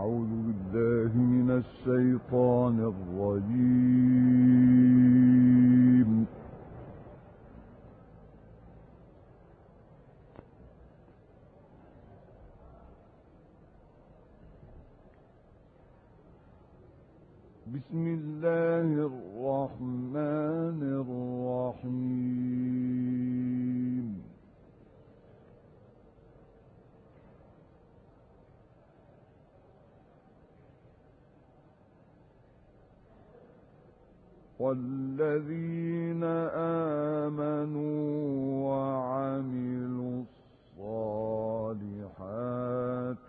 أعوذ بالله من الشيطان الرجيم. بسم الله الرحمن الرحيم. والذين آمنوا وعملوا الصالحات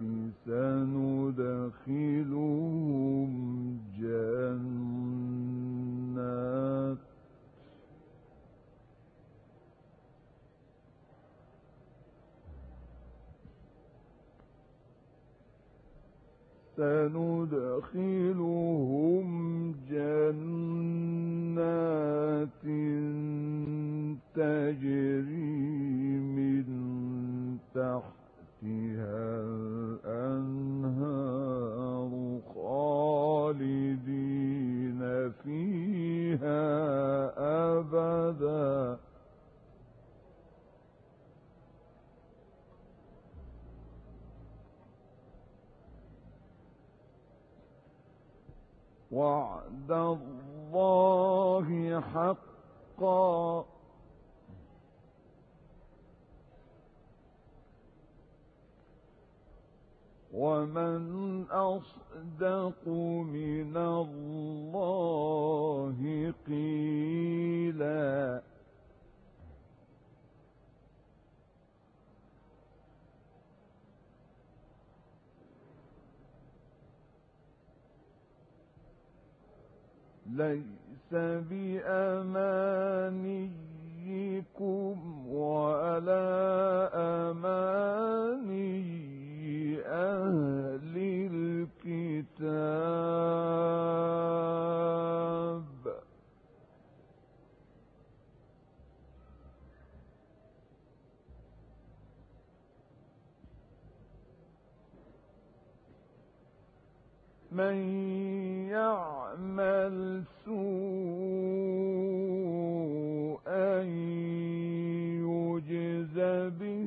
سندخلهم جنات تجري من تحتها الأنهار خالدين فيها أبدا وعد الله حقا ومن أصدق من الله قيلا ليس بأمانيكم ولا أماني أهل الكتاب من يعمل سوءا يجز به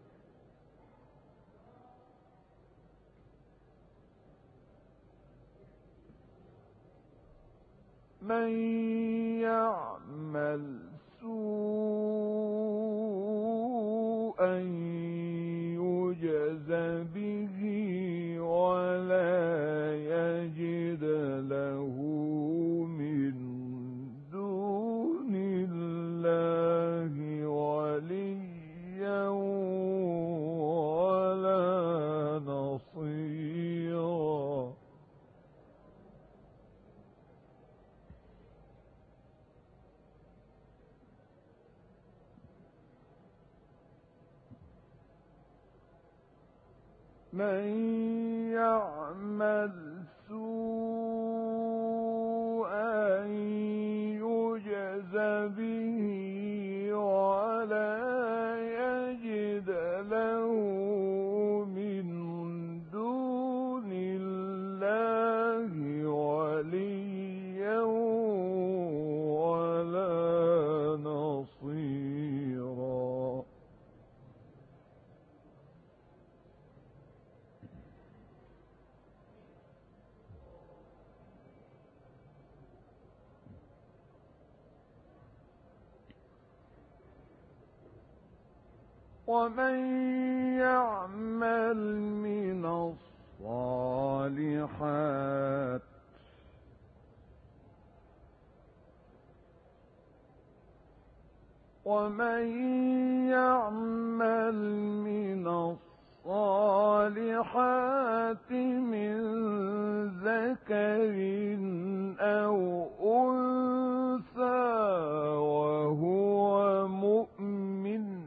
من يعمل سوءا يجز به ولا يجد له من دون الله وليا ولا نصيرا من يعمل سوءا يجز به ولا يجد له من دون الله وليا ولا نصيرا ومن يعمل من الصالحات ومن يعمل من الصالحات من ذكر أو أنثى وهو مؤمن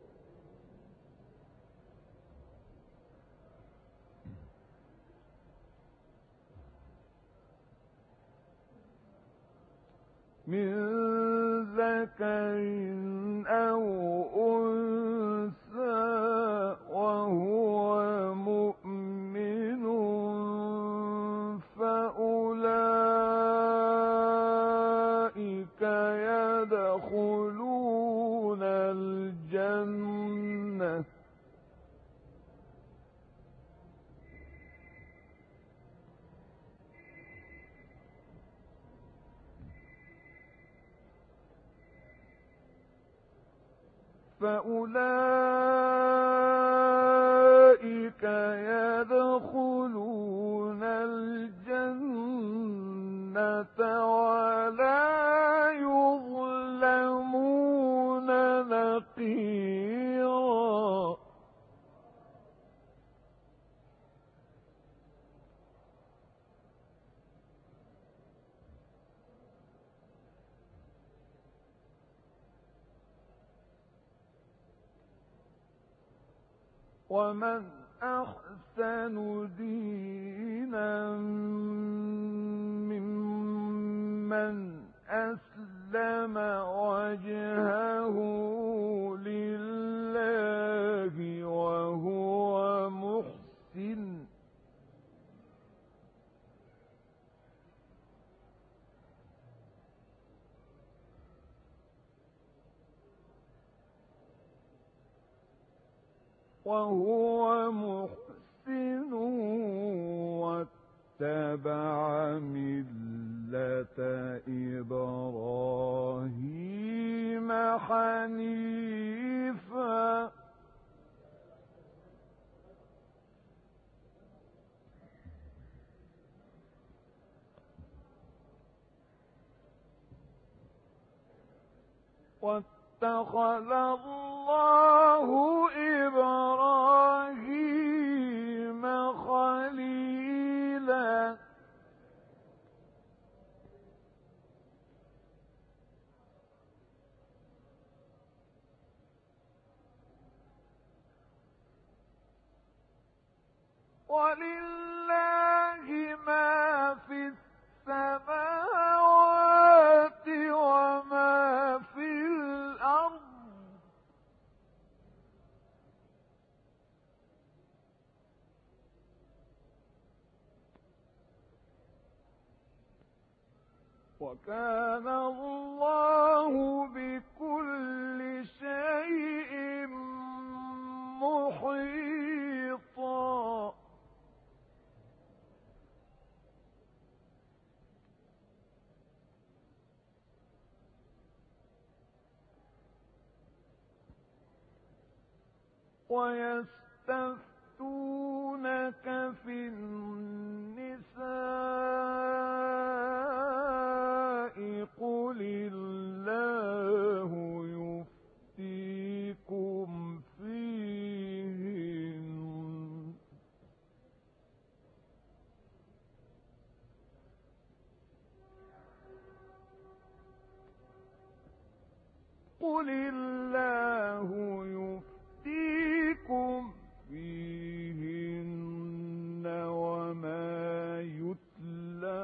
من ذكر أو أنثى وهو مؤمن فأولئك يدخلون الجنة ولا يظلمون نقيرا. ومن أحسن دينا ممن أسلم وجهه لله وهو محسن واتبع ملة إبراهيم حنيفا واتخذ الله إبراهيم خليلا. ولله ما في السماوات وما في الأرض وكان الله بكل شيء محيطا. ويستفتونك في النساء قل الله يفتيكم فيهن قل الله يفتيكم فيهن وما يتلى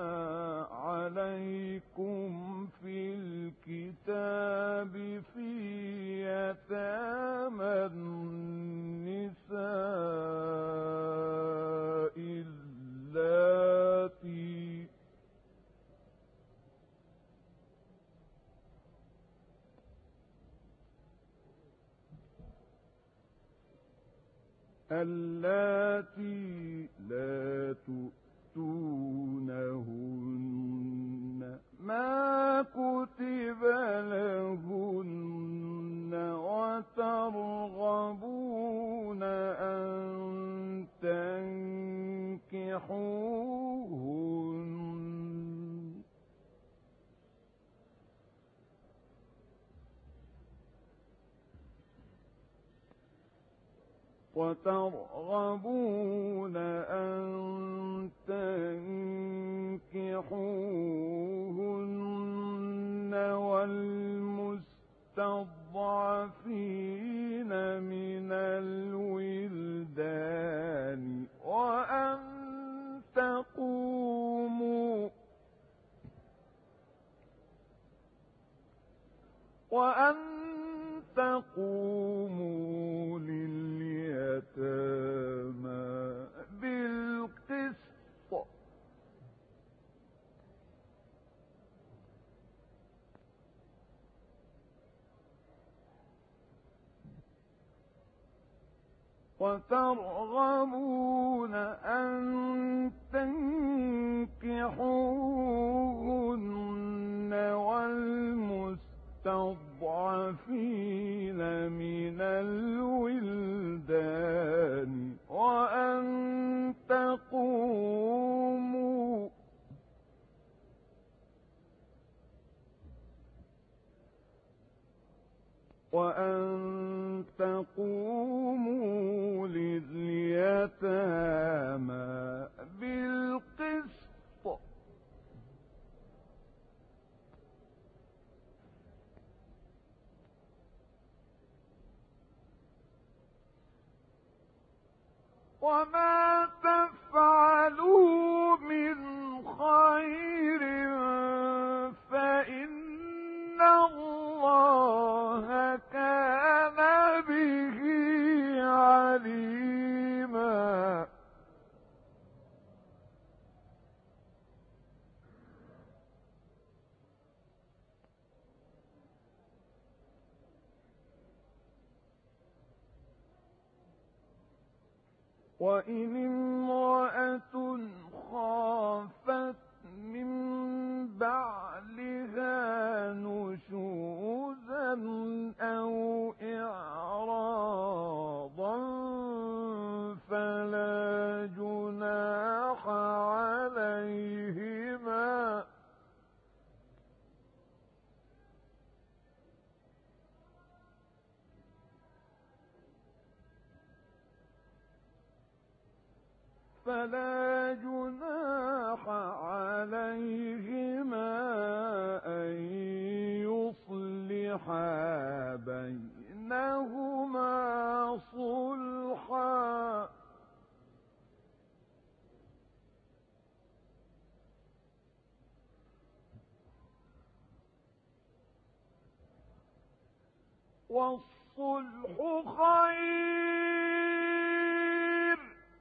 عليكم في الكتاب في يتامى النساء اللاتي لا تؤتونهن ما كتب لهن وترغبون أن تنكحوهن والمستضعفين من الولدان وأن تقوموا لليتامى بالقسط وترغبون أن تنكحوهن والمستضعفين من وما تفعلوا من خير فإن الله كان به عليما. وإن امرأة خافت من بعلها نشوزا أو إعراضا فلا جناح عليهما أن يصلحا بينهما صلحا والصلح خير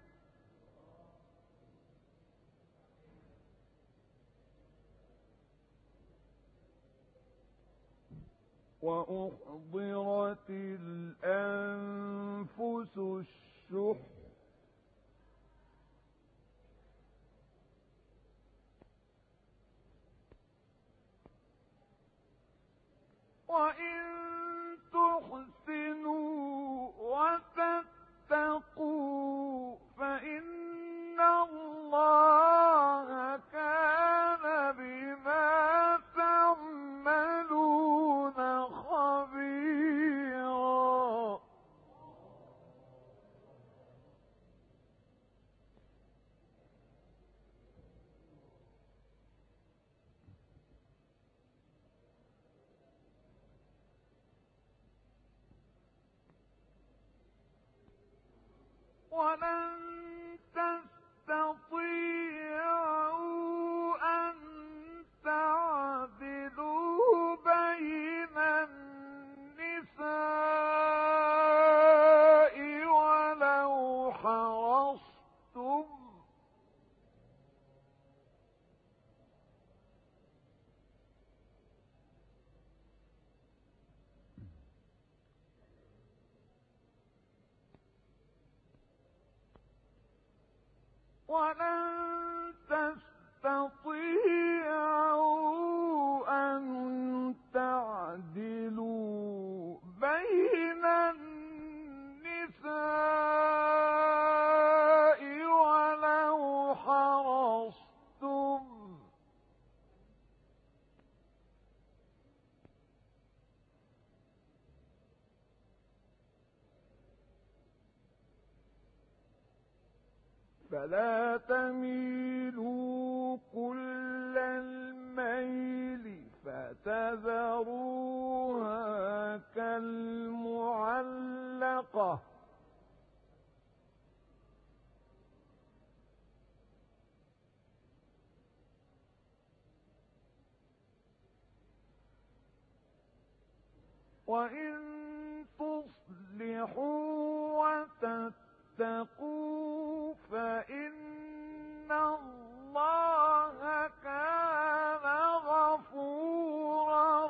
وأحضرت الأنفس الشح وإن تحسنوا وتتقوا فإن الله كان بما تعملون خبيرا. ولن تستطيعوا أن تعدلوا بين النساء ولو حرصتم أن تعدلوا بين النساء ولو حرصتم فلا تميلوا كل الميل فتذروها كالمعلقة وإن تصلحوا وتتقوا فإن الله كان غفورا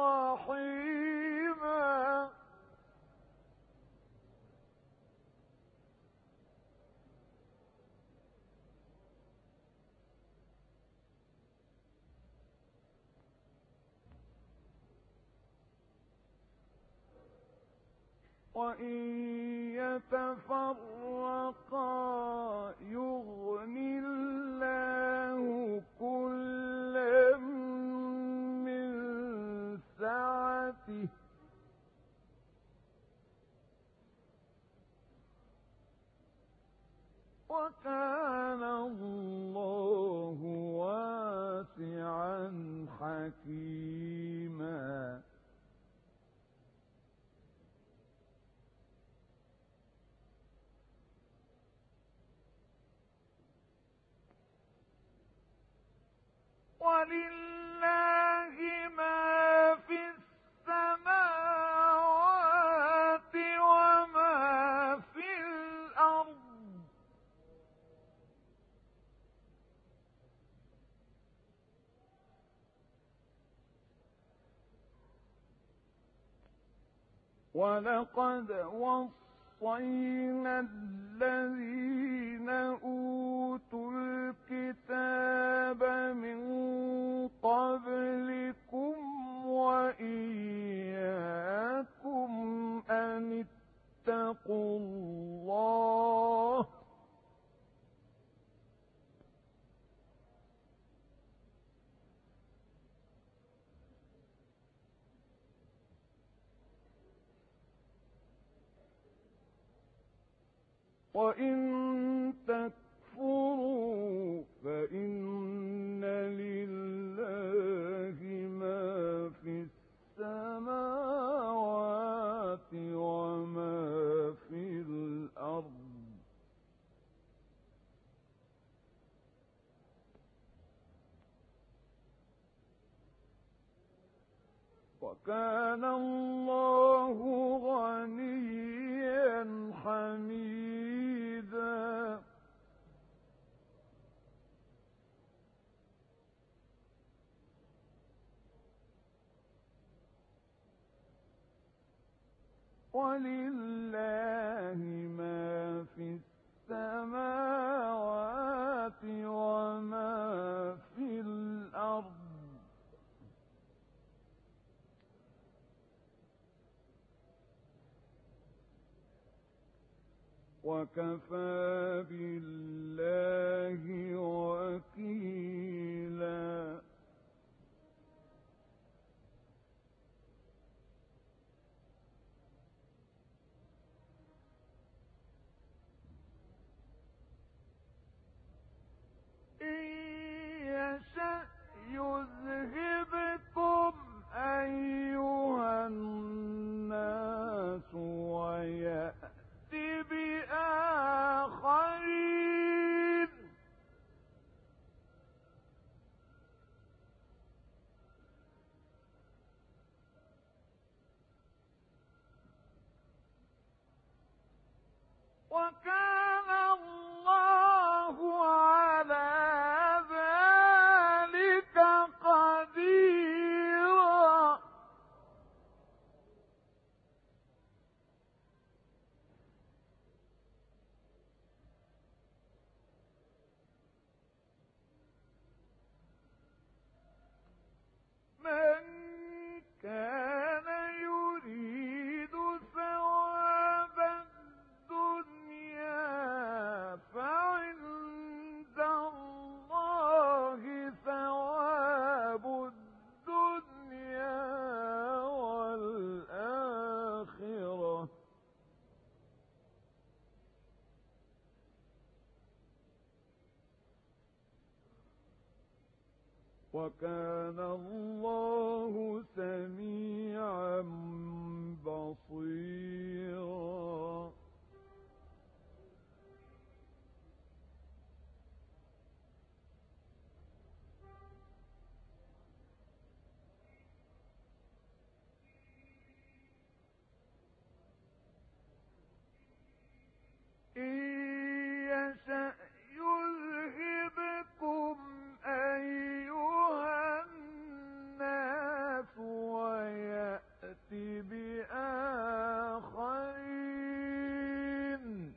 رحيما. وإن يتفرقا يغن الله كلا من سعته وكان الله واسعا حكيما. ولله ما في السماوات وما في الأرض ولقد وصينا الذين أوتوا الكتاب من قبلكم وإياكم أن اتقوا الله وإن تكفروا فإن لله ما في السماوات وما في الأرض وكان الله غنيا حميدا ولله ما في السماوات وما في الأرض وكفى بالله وكيلا إن يشأ يذهبكم أيها الناس ويأتي بآخرين وكان الله على ذلك قديرا من كان يريد ثواب الدنيا فعند الله ثواب الدنيا والآخرة وكان الله سميعا بصيرا إن يشأ يذهبكم أيها الناس ويأتي بآخرين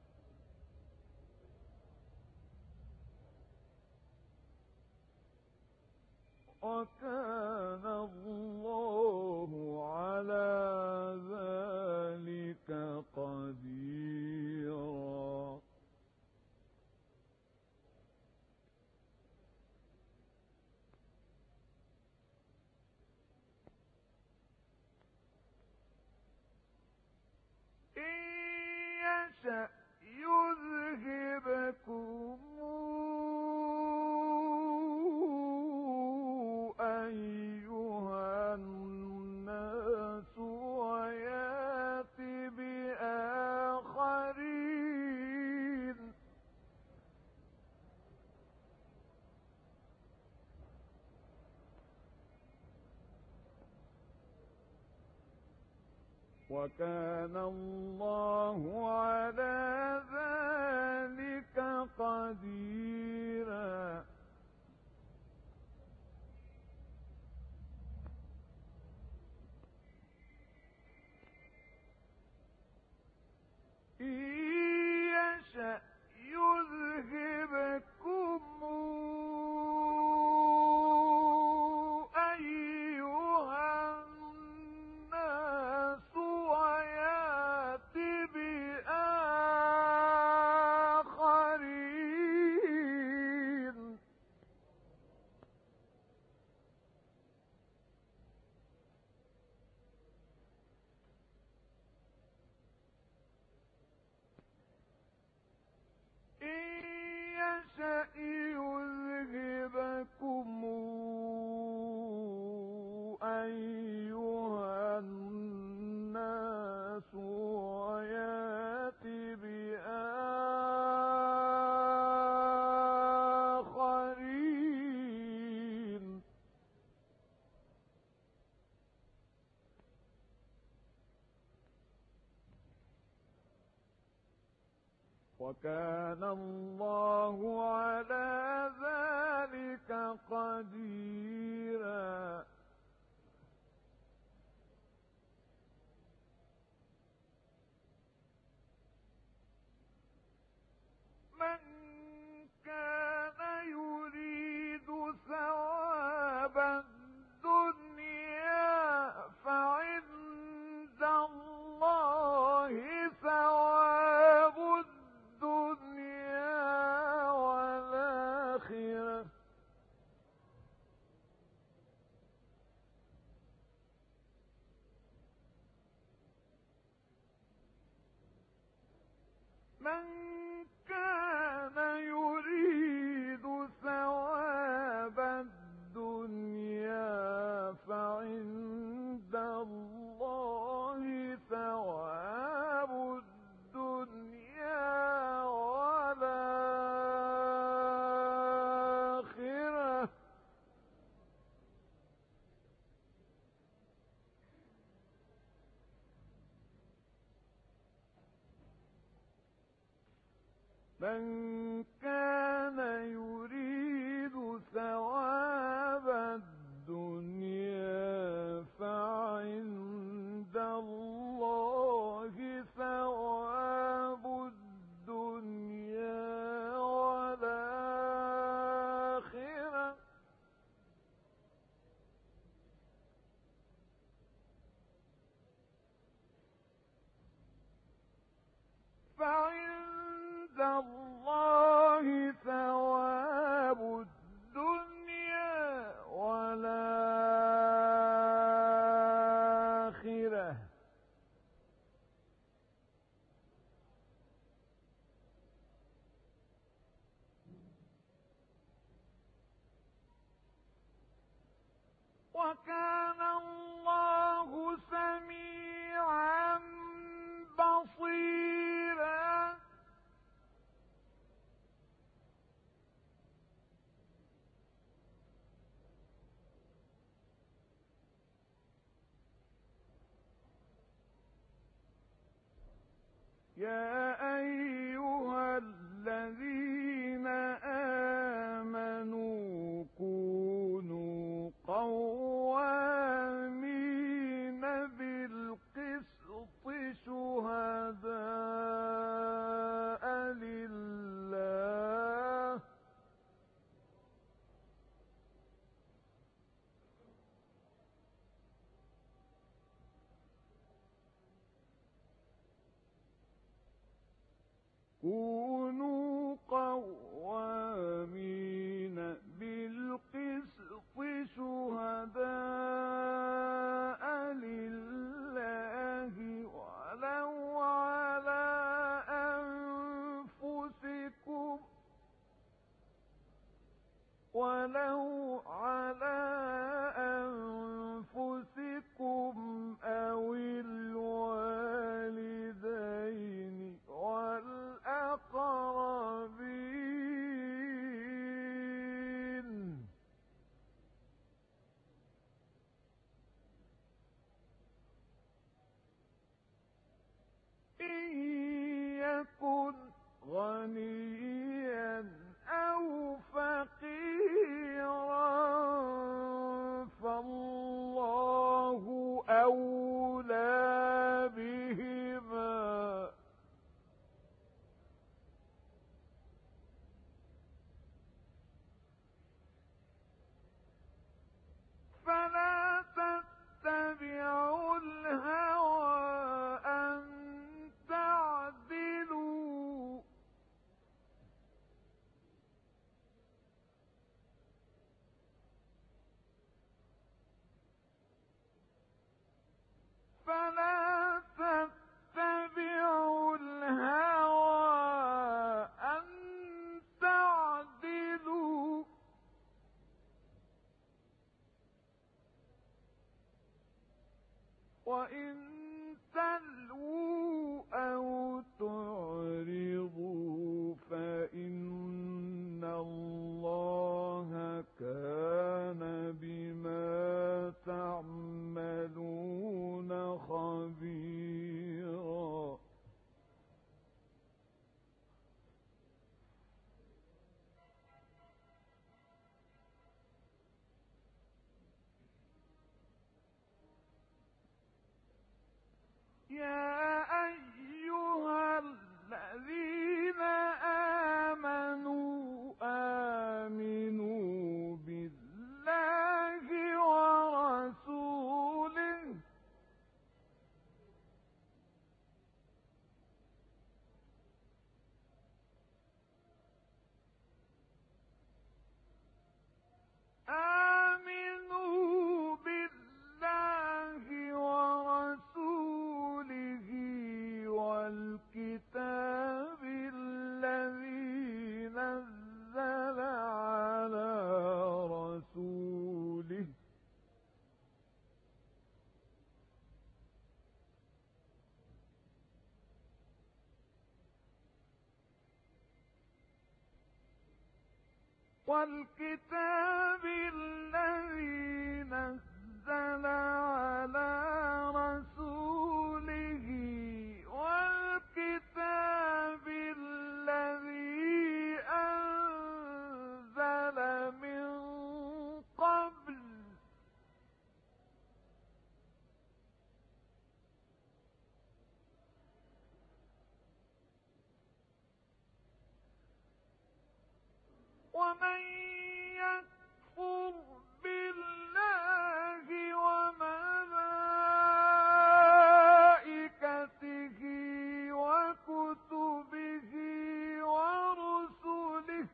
وكان الله على ذلك قديرا إن يشأ يذهبكم أيها الناس ويأتي بآخرين وكان الله على ذلك قديرا. إن يشأ يذهبكم أيها الناس ويأت بآخرين. إن يشأ يذهبكم أيها الناس ويأت بآخرين. وكان الله على ذلك قديرا. من كان يريد ثواب الدنيا فعند الله ثواب الدنيا والآخرة. من كان يريد ثواب الدنيا فعند الله ثواب الدنيا والآخرة. من كان يريد ثواب الدنيا فعند الله ثواب الدنيا والآخرة. فعند الله ثواب الدنيا والآخرة. وكان الله سميعا بصيرا. يا أيها الذين آمنوا كونوا قوامين بالقسط شهداء لله كونوا قوامين بالقسط شهداء لله ولو على أنفسكم أو الوالدين والأقربين. يكن غنيا أو فقيرا فالله أولى بهما فلا تتبعوا الهوى أن تعدلوا وإن تلووا أو تعرضوا فإن الله كان بما تعملون خبيرا. يا أيها الذين آمنوا آمنوا بالله ورسوله آمنوا بالله ورسوله والكتاب الذي نزل على رسوله والكتاب الذي نزل على رسوله والكتاب الذي أنزل من قبل ومن يكفر بالله وملائكته وكتبه ورسله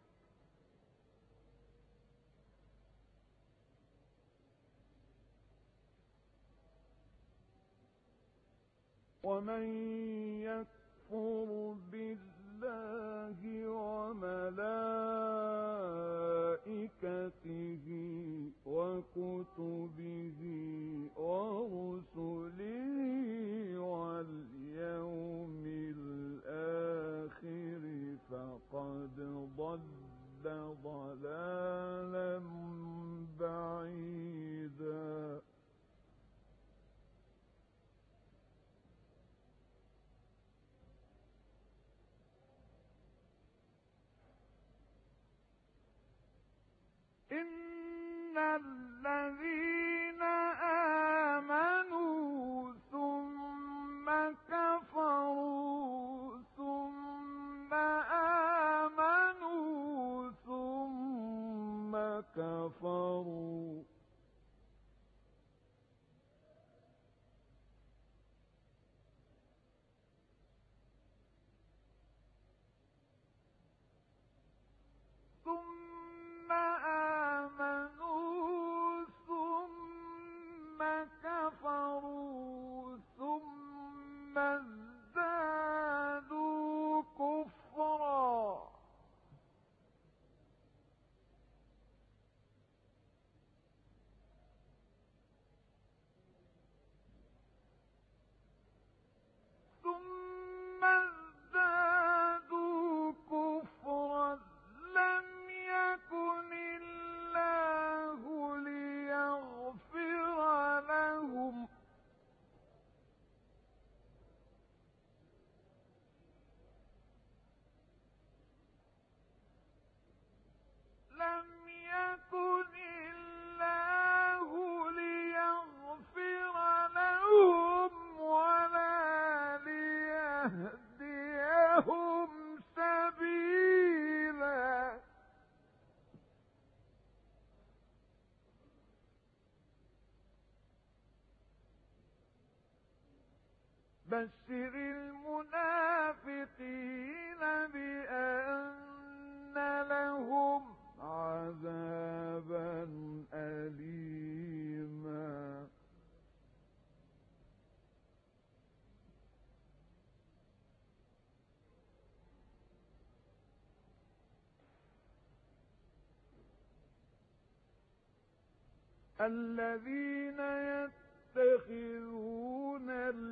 ومن يكفر بالله وملائكته وكتبه ورسله واليوم الآخر فقد ضل ضلالا بعيدا. إن الذين آمنوا ثم كفروا ثم آمنوا ثم كفروا ثم آمنوا ثم كفروا ثم ازدادوا كفرا بشر المنافقين بأن لهم عذابا أليما الذين يتخذون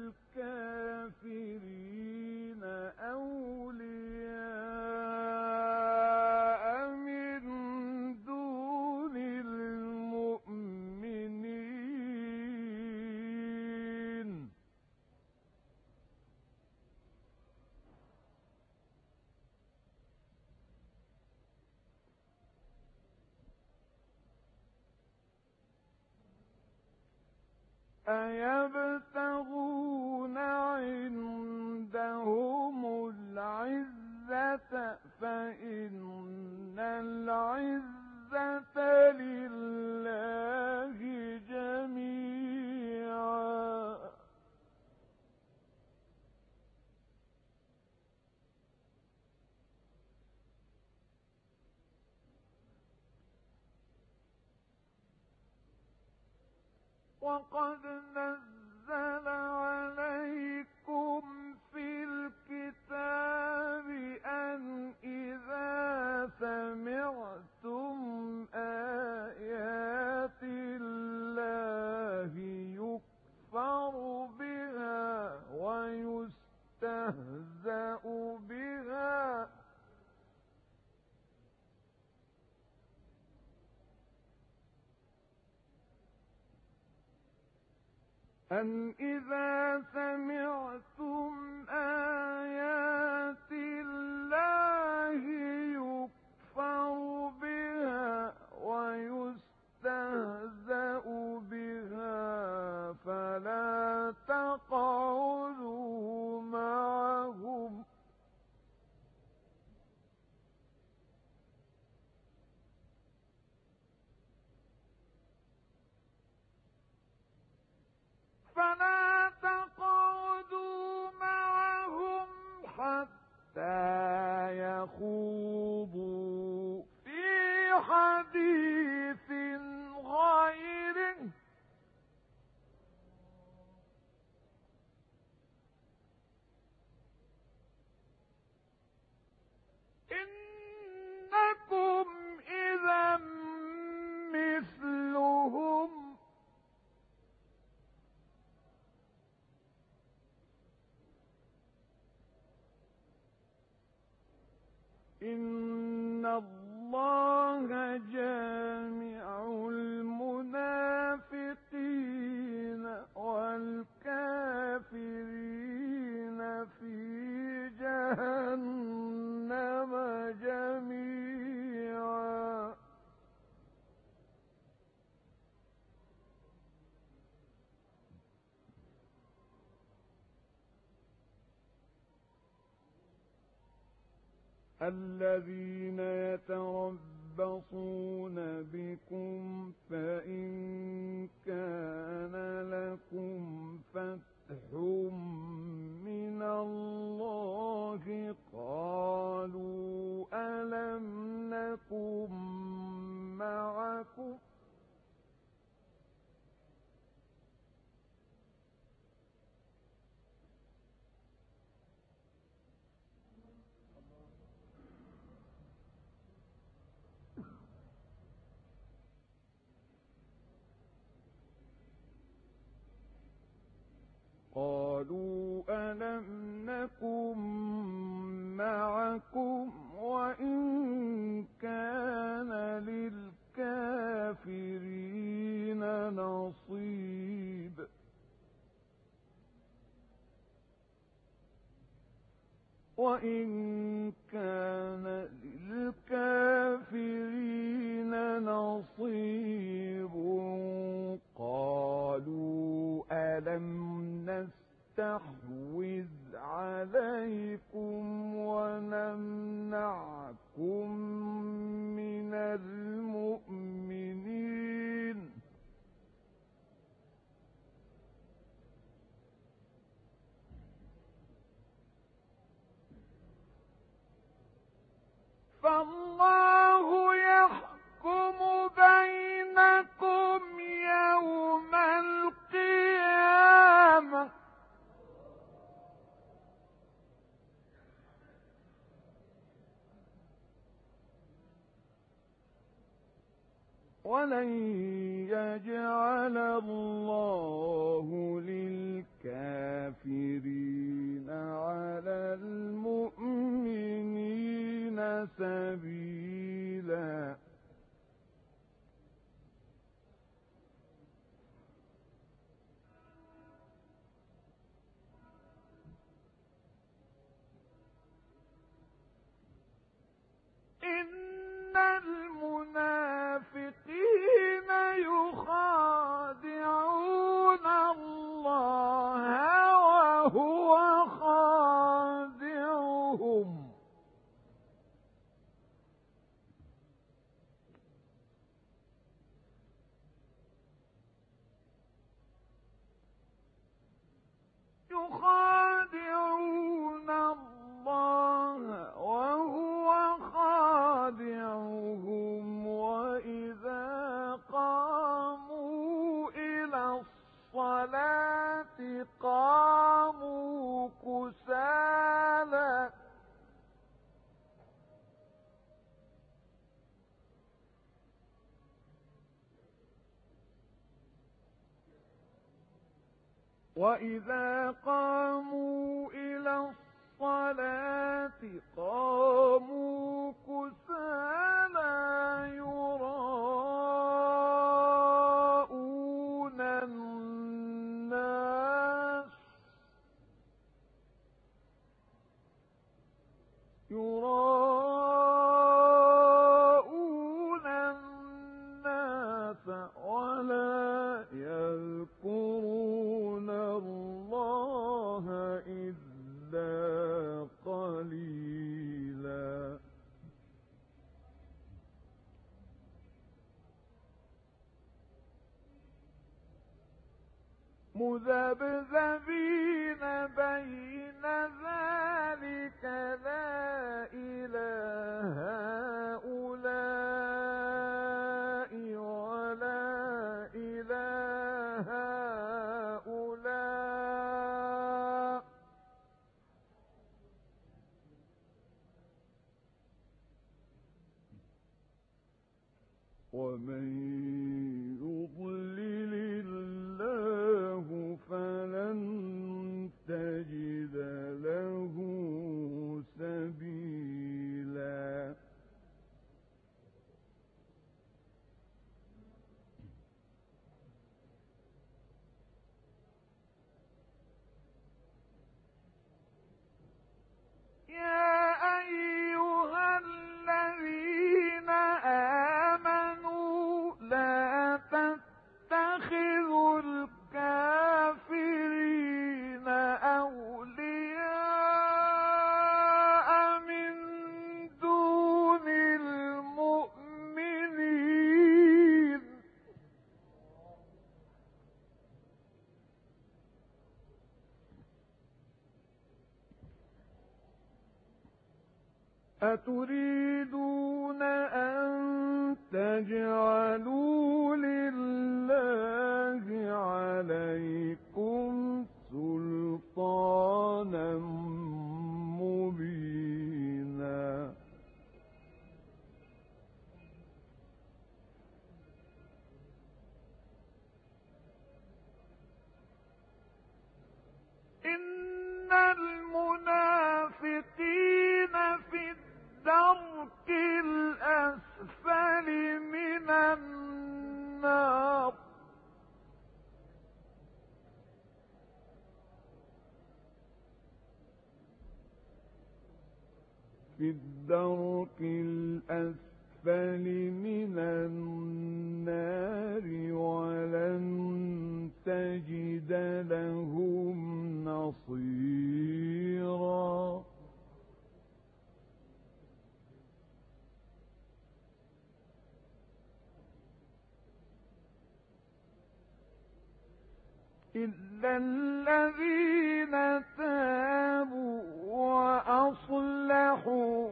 الكافرين أولياء من دون المؤمنين أيبتغون عندهم العزة فإن العزة لله جميعا وقد نزل عليكم في الكتاب أن إذا سمعتم آيات الله يكفر بها ويستهزأ بها أن إذا سمعتم آيات الله يكفر بها ويستهزأ بها فلا تقعدوا معهم حتى يخوضوا في حديث غيره إنكم إذا مثلهم إن الله جامع المنافقين والكافرين في جهنم جميعا الذين يتربصون بكم فإن كان لكم فتح من الله قالوا ألم نكن معكم قالوا ألم نكن معكم وإن كان للكافرين نصيب وإن كان للكافرين نصيب قالوا ألم نستحوذ عليكم ونمنعكم من المؤمنين فالله يحكم بينكم يوم القيامة ولن يجعل الله للكافرين على المؤمنين سبيلا إن المنافقين يخادعون الله وهو خادعهم يخادعون الله وهو خادعهم وإذا قاموا إلى الصلاة قاموا كسالى وإذا قاموا إلى الصلاة قاموا كسالى يراءون الناس ولا يذكرون الله إلا قليلا مذبذبين بين ذلك لا إلى هؤلاء ولا إلى هؤلاء ومن يضلل الله فلن تجد له سبيلا يا أيها الذين آمنوا لا تتخذوا الكافرين أولياء من دون المؤمنين أتريدون أن تجعلوا لله عليكم سلطانا مبينا إن المنافقين في الدرك الأسفل من النار في الدرك الأسفل من النار ولن تجد لهم نصيرا إلا الذين تابوا وأصلحوا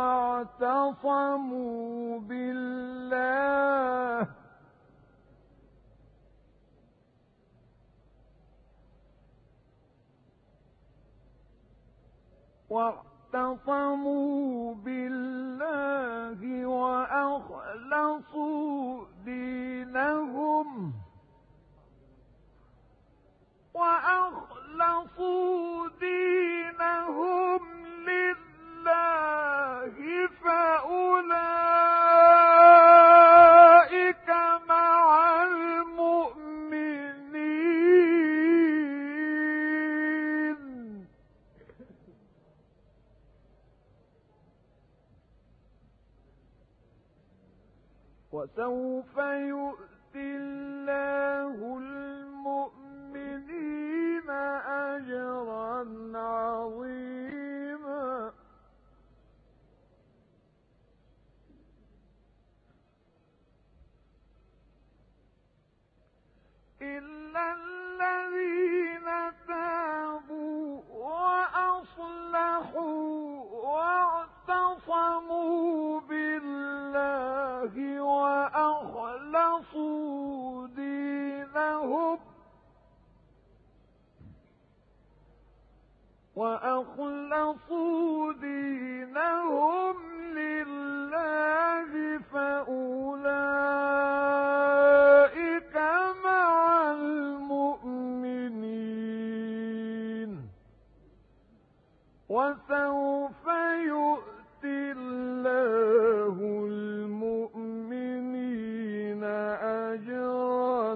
واعتصموا بالله وأخلصوا دينهم لله فأولئك مع المؤمنين وسوف يؤتي الله المؤمنين أجرا عظيما إلا الذين تابوا وأصلحوا واعتصموا بالله وأخلصوا دينهم لله فأولئك مع المؤمنين وسوف يؤتي الله المؤمنين أجرا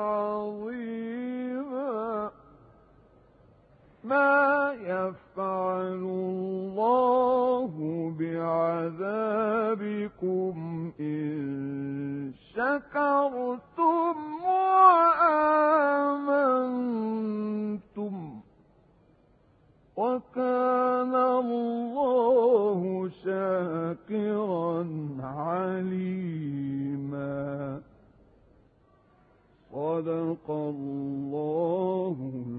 عظيما ما يفعل الله بعذابكم إن شكرتم وآمنتم وكان الله شاكرا عليما صدق الله